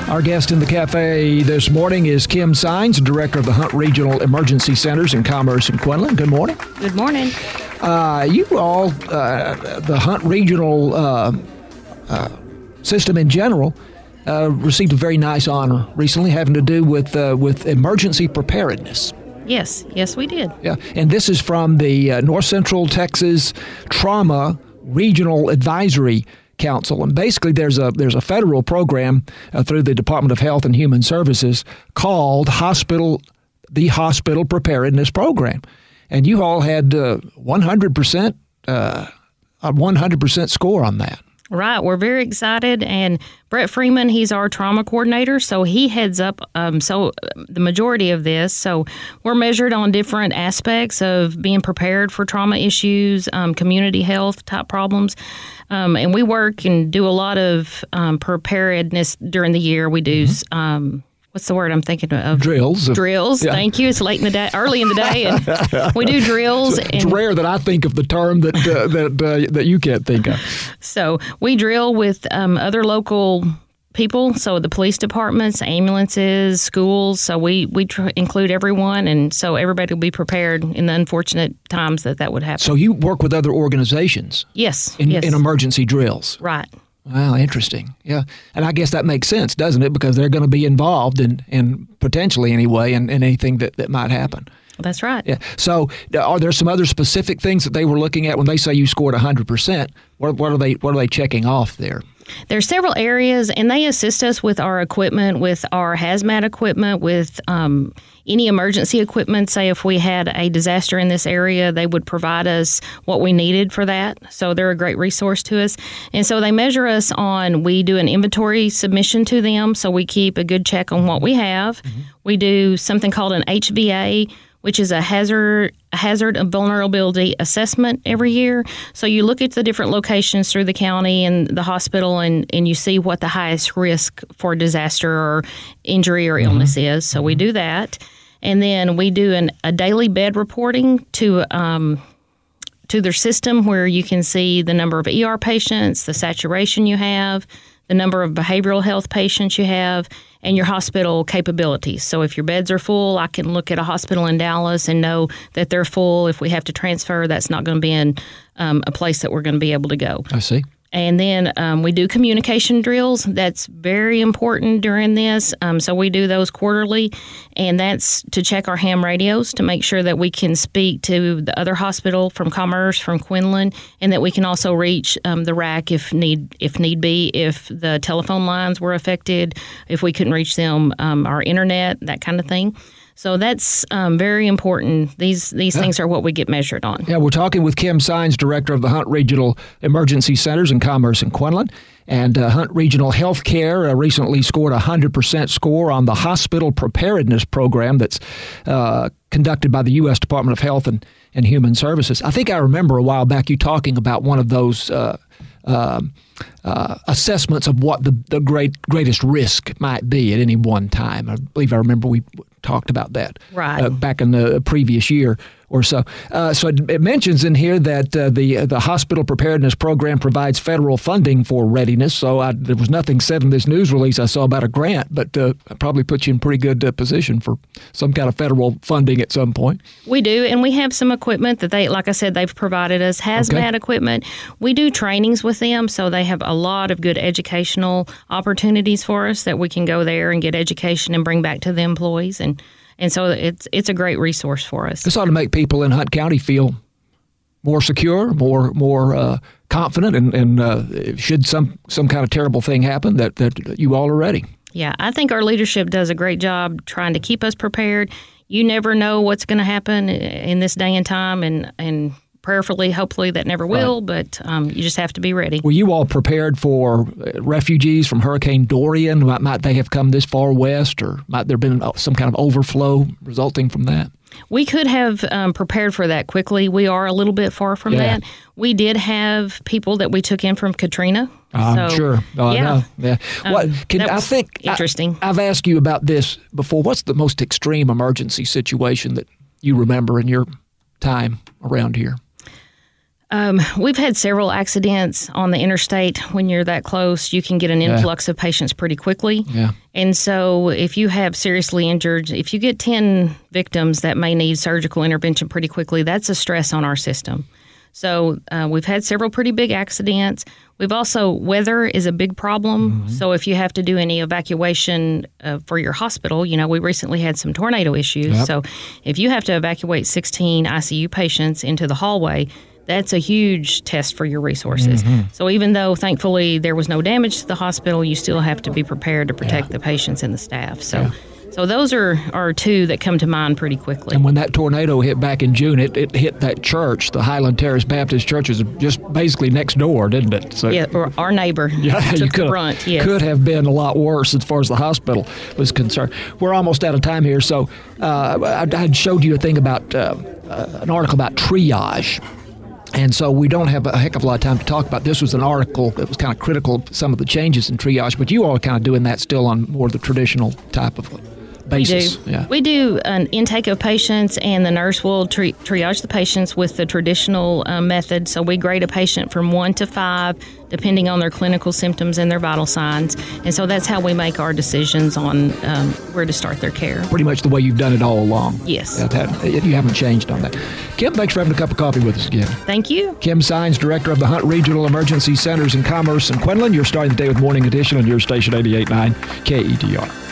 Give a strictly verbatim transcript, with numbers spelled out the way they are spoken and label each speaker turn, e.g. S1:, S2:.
S1: Our guest in the cafe this morning is Kim Sines, Director of the Hunt Regional Emergency Centers in Commerce and Quinlan. Good morning.
S2: Good morning.
S1: Uh, you all, uh, the Hunt Regional uh, uh, system in general, uh, received a very nice honor recently having to do with uh, with emergency preparedness.
S2: Yes, yes, we did.
S1: Yeah, and this is from the uh, North Central Texas Trauma Regional Advisory Council, and basically there's a there's a federal program uh, through the Department of Health and Human Services called Hospital the Hospital Preparedness Program, and you all had uh, one hundred percent uh, a one hundred percent score on that.
S2: Right, we're very excited, and Brett Freeman, he's our trauma coordinator, so he heads up um, so the majority of this. So we're measured on different aspects of being prepared for trauma issues, um, community health type problems, um, and we work and do a lot of um, preparedness during the year. We do. Mm-hmm. Um, What's the word I'm thinking of?
S1: Drills.
S2: Drills. Yeah. Thank you. It's late in the day, early in the day, and we do drills.
S1: It's, it's
S2: and,
S1: rare that I think of the term that uh, that uh, that you can't think of.
S2: So we drill with um, other local people, so the police departments, ambulances, schools. So we we tr- include everyone, and so everybody will be prepared in the unfortunate times that that would happen.
S1: So you work with other organizations?
S2: Yes.
S1: In,
S2: yes.
S1: in emergency drills?
S2: Right.
S1: Wow, interesting. Yeah. And I guess that makes sense, doesn't it? Because they're going to be involved in, in potentially anyway in, in anything that, that might happen.
S2: That's right.
S1: Yeah. So are there some other specific things that they were looking at when they say you scored one hundred percent? What, what are they what are they checking off there?
S2: There's several areas, and they assist us with our equipment, with our hazmat equipment, with um, any emergency equipment. Say if we had a disaster in this area, they would provide us what we needed for that. So they're a great resource to us. And so they measure us on, we do an inventory submission to them, so we keep a good check on what we have. Mm-hmm. We do something called an H V A, which is a hazard hazard of vulnerability assessment every year. So you look at the different locations through the county and the hospital, and, and you see what the highest risk for disaster or injury or illness mm-hmm. is. So we do that. And then we do an, a daily bed reporting to um, to their system, where you can see the number of E R patients, the saturation you have, the number of behavioral health patients you have, and your hospital capabilities. So if your beds are full, I can look at a hospital in Dallas and know that they're full. If we have to transfer, that's not going to be in um, a place that we're going to be able to go.
S1: I see.
S2: And then um, we do communication drills. That's very important during this. Um, so we do those quarterly, and that's to check our ham radios to make sure that we can speak to the other hospital from Commerce, from Quinlan, and that we can also reach um, the R A C if need if need be, if the telephone lines were affected, if we couldn't reach them, um, our internet, that kind of thing. So that's um, very important. These these yeah. things are what we get measured on.
S1: Yeah, we're talking with Kim Sines, Director of the Hunt Regional Emergency Centers in Commerce and Quinlan. And uh, Hunt Regional Healthcare uh, recently scored a one hundred percent score on the Hospital Preparedness Program that's uh, conducted by the U S Department of Health and, and Human Services. I think I remember a while back you talking about one of those uh, uh, uh, assessments of what the, the great greatest risk might be at any one time. I believe I remember we talked about that
S2: right.
S1: uh, back in the previous year or so. Uh, so it, it mentions in here that uh, the uh, the Hospital Preparedness Program provides federal funding for readiness. So I, there was nothing said in this news release I saw about a grant, but uh, it probably puts you in pretty good uh, position for some kind of federal funding at some point.
S2: We do, and we have some equipment that they, like I said, they've provided us hazmat okay. equipment. We do trainings with them, so they have a lot of good educational opportunities for us that we can go there and get education and bring back to the employees. And And so it's it's a great resource for us.
S1: This ought to make people in Hunt County feel more secure, more more uh, confident, and, and uh, should some, some kind of terrible thing happen, that, that you all are ready.
S2: Yeah, I think our leadership does a great job trying to keep us prepared. You never know what's going to happen in this day and time, and, and prayerfully, hopefully that never will, right. but um, you just have to be ready.
S1: Were you all prepared for refugees from Hurricane Dorian? Might, might they have come this far west, or might there have been some kind of overflow resulting from that?
S2: We could have um, prepared for that quickly. We are a little bit far from
S1: yeah.
S2: that. We did have people that we took in from Katrina.
S1: I'm
S2: so,
S1: sure. Oh,
S2: yeah.
S1: I know. Yeah.
S2: Um,
S1: what, can, I think
S2: interesting.
S1: I, I've asked you about this before. What's the most extreme emergency situation that you remember in your time around here?
S2: Um, we've had several accidents on the interstate. When you're that close, you can get an influx yeah. of patients pretty quickly.
S1: Yeah.
S2: And so if you have seriously injured, if you get ten victims that may need surgical intervention pretty quickly, that's a stress on our system. So uh, we've had several pretty big accidents. We've also, weather is a big problem. Mm-hmm. So if you have to do any evacuation uh, for your hospital, you know, we recently had some tornado issues.
S1: Yep.
S2: So if you have to evacuate sixteen I C U patients into the hallway, that's a huge test for your resources. Mm-hmm. So even though, thankfully, there was no damage to the hospital, you still have to be prepared to protect yeah. the patients and the staff. So. Yeah. So those are, are two that come to mind pretty quickly.
S1: And when that tornado hit back in June, it, it hit that church, the Highland Terrace Baptist Church, is just basically next door, didn't it? So,
S2: yeah, or our neighbor
S1: yeah,
S2: took
S1: you could,
S2: the brunt. Yes.
S1: Could have been a lot worse as far as the hospital was concerned. We're almost out of time here, so uh, I, I showed you a thing about uh, uh, an article about triage. And so we don't have a heck of a lot of time to talk about. This was an article that was kind of critical of some of the changes in triage, but you all are kind of doing that still on more the traditional type of basis.
S2: We do.
S1: Yeah.
S2: We do an intake of patients, and the nurse will tri- triage the patients with the traditional uh, method. So we grade a patient from one to five, depending on their clinical symptoms and their vital signs. And so that's how we make our decisions on um, where to start their care.
S1: Pretty much the way you've done it all along.
S2: Yes.
S1: That, that, you haven't changed on that. Kim, thanks for having a cup of coffee with us again.
S2: Thank you.
S1: Kim Saenz, Director of the Hunt Regional Emergency Centers in Commerce and Commerce and Quinlan. You're starting the day with Morning Edition on your station eighty-eight point nine K E T R.